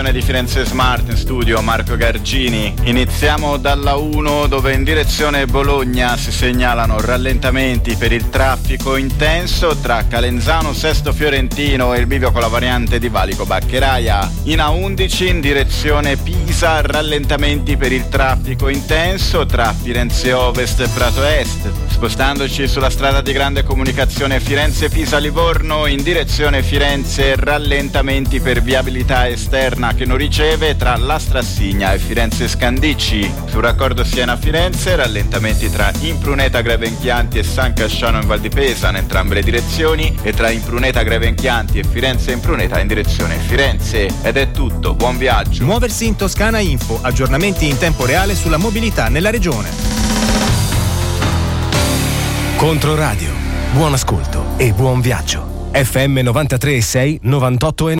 redazione di Firenze Smart, in studio Marco Gargini. Iniziamo dalla 1 dove in direzione Bologna si segnalano rallentamenti per il traffico intenso tra Calenzano, Sesto Fiorentino e il bivio con la variante di Valico Baccheraia. In A11 in direzione Pisa, rallentamenti per il traffico intenso tra Firenze Ovest e Prato Est. Spostandoci sulla strada di grande comunicazione Firenze-Pisa-Livorno, in direzione Firenze, rallentamenti per viabilità esterna che non riceve tra La Strassigna e Firenze Scandicci. Sul raccordo Siena-Firenze, rallentamenti tra Impruneta Grevenchianti e San Casciano in Val di Pesa in entrambe le direzioni e tra Impruneta Grevenchianti e Firenze Impruneta in direzione Firenze. Ed è tutto, buon viaggio. Muoversi in Toscana Info, aggiornamenti in tempo reale sulla mobilità nella regione. Controradio, buon ascolto e buon viaggio. FM 93.6, 98.9.